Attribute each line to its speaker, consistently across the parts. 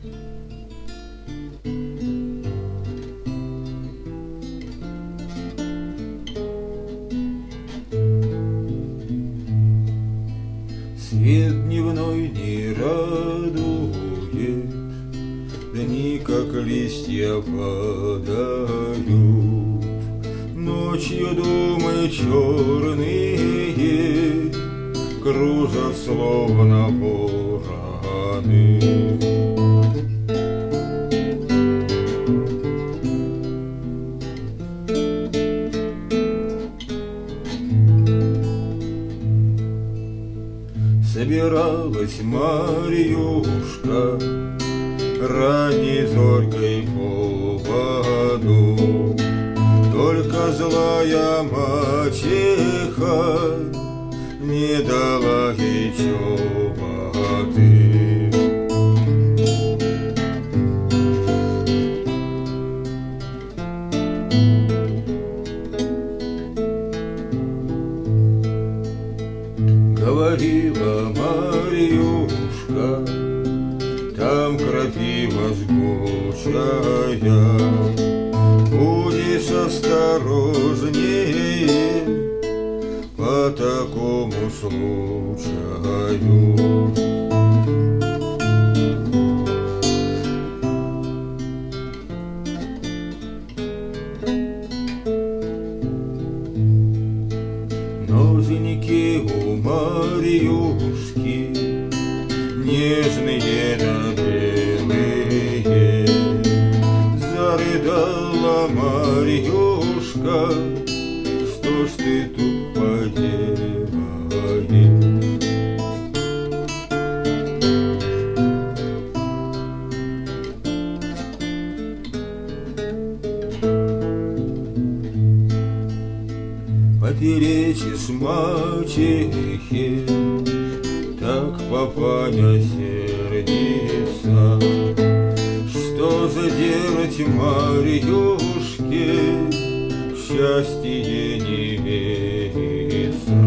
Speaker 1: Свет дневной не радует, дни, как листья, падают. Ночью думы черные кружат, словно вороны. Собиралась Марьюшка ранней зорькой по воду, только злая мачеха не дала ей чоботы. Говорила Марьюшка, там крапива жгучая, будешь осторожнее по такому случаю. Ноженьки у Марьюшки нежные да белые. Зарыдала Марьюшка, что ж ты тут поделаешь? Поперечишь мачехе, так папаня сердится. Что же делать Марьюшке, счастье не верится.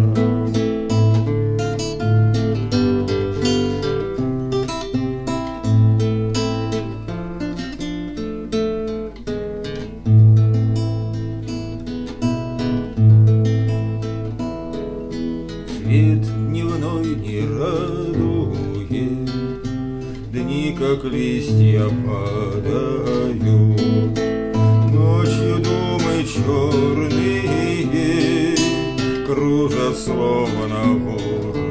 Speaker 1: Свет дневной не радует, дни, как листья, падают. Ночью думы черные кружат, словно воры.